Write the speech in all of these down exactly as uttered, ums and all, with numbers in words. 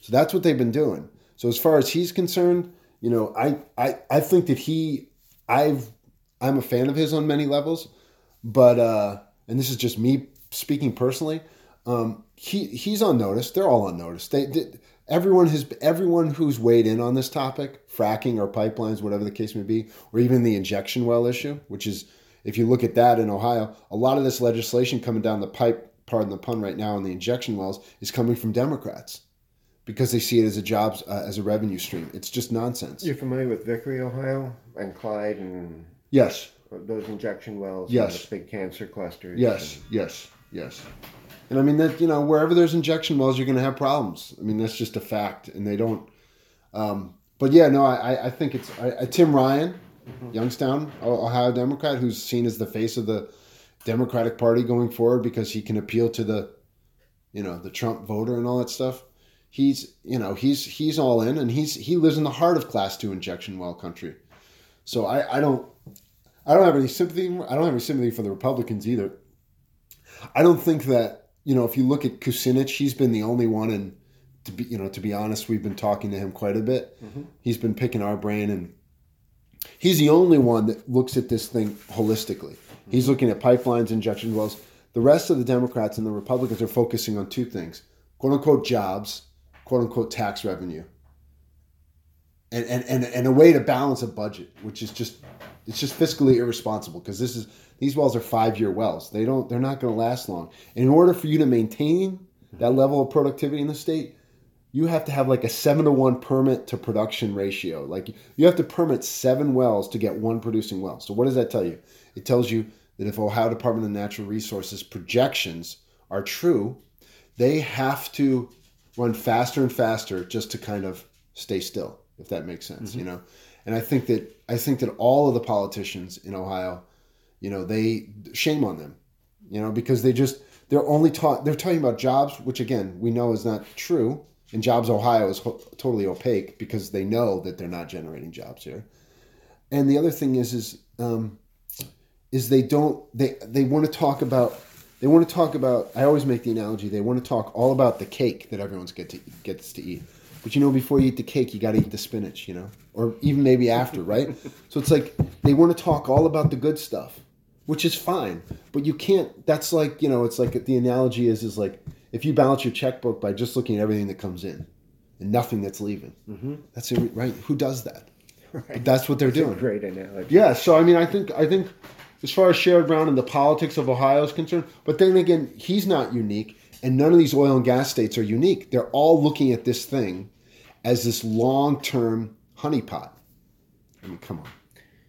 So that's what they've been doing. So as far as he's concerned, you know, I, I, I think that he, I've, I'm a fan of his on many levels, but, uh, and this is just me speaking personally, um, he, he's on notice. They're all on notice. They, they everyone has, everyone who's weighed in on this topic, fracking or pipelines, whatever the case may be, or even the injection well issue, which is, if you look at that in Ohio, a lot of this legislation coming down the pipe, pardon the pun right now, on the injection wells is coming from Democrats because they see it as a jobs, uh, as a revenue stream. It's just nonsense. You're familiar with Vickery, Ohio, and Clyde, and yes, those injection wells, yes, and the big cancer clusters. Yes, and... yes, yes. And I mean that, you know, wherever there's injection wells, you're going to have problems. I mean, that's just a fact, and they don't. Um, but yeah, no, I, I think it's I, I, Tim Ryan, mm-hmm. Youngstown, Ohio Democrat, who's seen as the face of the Democratic Party going forward because he can appeal to the, you know, the Trump voter and all that stuff. He's, you know, he's he's all in, and he's he lives in the heart of Class Two injection well country. So I, I don't I don't have any sympathy. I don't have any sympathy for the Republicans either. I don't think that. You know, if you look at Kucinich, he's been the only one, and to be, you know, to be honest, we've been talking to him quite a bit. Mm-hmm. He's been picking our brain, and he's the only one that looks at this thing holistically. Mm-hmm. He's looking at pipelines, injection wells. The rest of the Democrats and the Republicans are focusing on two things: quote unquote jobs, quote unquote tax revenue, and and and, and a way to balance a budget, which is just it's just fiscally irresponsible because this is. These wells are five-year wells. They don't. They're not going to last long. And in order for you to maintain that level of productivity in the state, you have to have like a seven to one permit to production ratio. Like you have to permit seven wells to get one producing well. So what does that tell you? It tells you that if Ohio Department of Natural Resources projections are true, they have to run faster and faster just to kind of stay still, if that makes sense. Mm-hmm. You know. And I think that I think that all of the politicians in Ohio. You know, they shame on them, you know, because they just, they're only taught, they're talking about jobs, which again, we know is not true. And Jobs Ohio is ho- totally opaque because they know that they're not generating jobs here. And the other thing is, is, um, is they don't, they, they want to talk about, they want to talk about, I always make the analogy, they want to talk all about the cake that everyone's get to, gets to eat. But you know, before you eat the cake, you got to eat the spinach, you know, or even maybe after, right? So it's like, they want to talk all about the good stuff. Which is fine, but you can't, that's like, you know, it's like the analogy is, is like, if you balance your checkbook by just looking at everything that comes in and nothing that's leaving, mm-hmm. that's it, right? Who does that? Right. But that's what they're that's doing. A great analogy. Yeah, so I mean, I think, I think as far as Sherrod Brown and the politics of Ohio is concerned, but then again, he's not unique, and none of these oil and gas states are unique. They're all looking at this thing as this long-term honeypot. I mean, come on.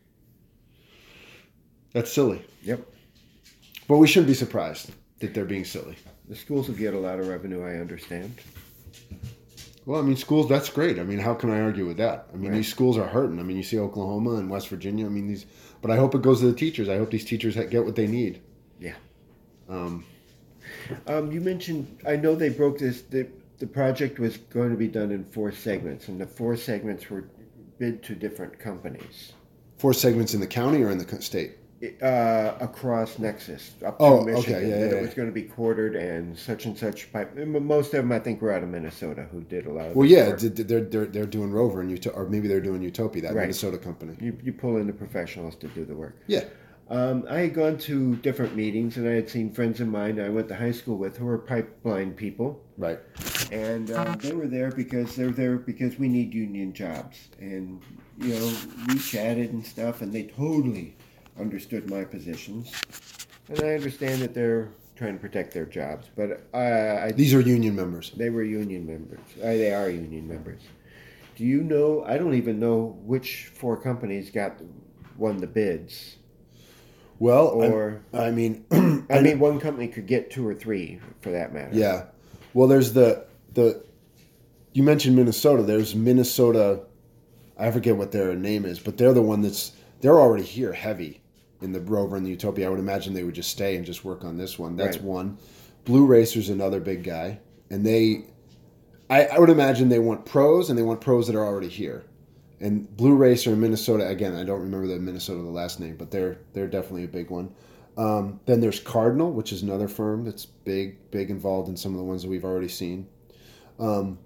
That's silly. Yep. But we shouldn't be surprised that they're being silly. The schools will get a lot of revenue, I understand. Well, I mean, schools, that's great. I mean, how can I argue with that? I mean, right. These schools are hurting. I mean, you see Oklahoma and West Virginia. I mean, these, but I hope it goes to the teachers. I hope these teachers get what they need. Yeah. Um, um, you mentioned, I know they broke this, the, the project was going to be done in four segments, and the four segments were bid to different companies. Four segments in the county or in the state? Uh, across Nexus up to oh, Michigan. Okay, yeah, that yeah, it was yeah. going to be quartered and such and such pipe. Most of them, I think, were out of Minnesota, who did a lot of. Well, yeah, work. they're they're they're doing Rover and Utopia, or maybe they're doing Utopia, that right. Minnesota company. You you pull in the professionals to do the work. Yeah. Um, I had gone to different meetings, and I had seen friends of mine I went to high school with who were pipeline people. Right. And uh, they were there because they're there because we need union jobs, and you know we chatted and stuff, and they totally understood my positions, and I understand that they're trying to protect their jobs. But I, I these are union members. They were union members. Uh, they are union members. Do you know? I don't even know which four companies got won the bids. Well, or I, I mean, I mean, one company could get two or three for that matter. Yeah. Well, there's the the. You mentioned Minnesota. There's Minnesota. I forget what their name is, but they're the one that's they're already here heavy in the Rover and the Utopia. I would imagine they would just stay and just work on this one. That's right. one. Blue Racer's another big guy, and they, I, I would imagine they want pros and they want pros that are already here. And Blue Racer in Minnesota, again, I don't remember the Minnesota the last name, but they're they're definitely a big one. Um, then there's Cardinal, which is another firm that's big, big involved in some of the ones that we've already seen. Um,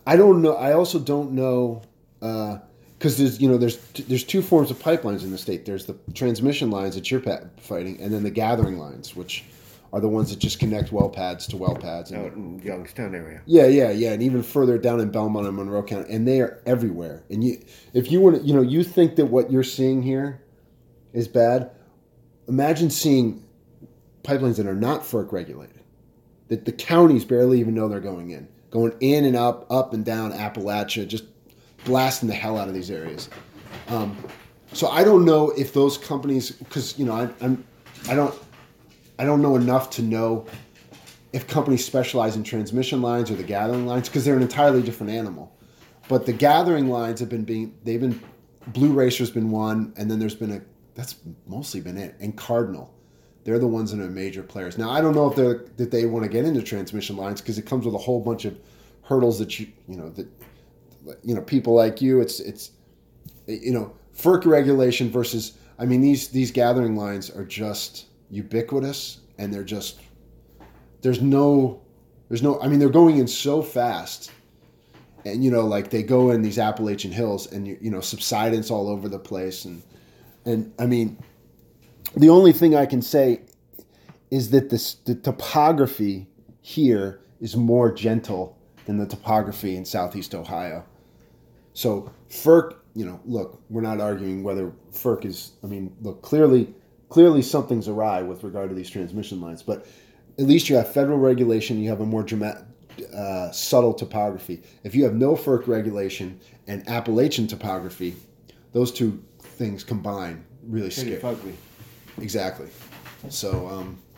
I don't know. I also don't know because there's you know there's there's two forms of pipelines in the state. There's the transmission lines that you're pa- fighting, and then the gathering lines, which are the ones that just connect well pads to well pads. And, Out in Youngstown area. yeah, yeah, yeah, and even further down in Belmont and Monroe County, and they are everywhere. And you, if you want to, you know, you think that what you're seeing here is bad. Imagine seeing pipelines that are not FERC regulated, that the counties barely even know they're going in, going in and up, up and down Appalachia, just blasting the hell out of these areas. Um, so I don't know if those companies, because you know, I, I'm, I don't, I don't know enough to know if companies specialize in transmission lines or the gathering lines, because they're an entirely different animal. But the gathering lines have been being, they've been, Blue Racer's been one, and then there's been a, that's mostly been it, and Cardinal. They're the ones that are major players. Now, I don't know if they're that they want to get into transmission lines because it comes with a whole bunch of hurdles that you you know that you know people like you. It's it's you know FERC regulation versus. I mean these these gathering lines are just ubiquitous and they're just there's no there's no. I mean they're going in so fast, and you know like they go in these Appalachian hills and you you know subsidence all over the place and and I mean. The only thing I can say is that this, the topography here is more gentle than the topography in Southeast Ohio. So FERC, you know, look, we're not arguing whether FERC is, I mean, look, clearly, clearly something's awry with regard to these transmission lines, but at least you have federal regulation, you have a more dramatic, uh, subtle topography. If you have no FERC regulation and Appalachian topography, those two things combine really scary. Ugly. Exactly. So, um,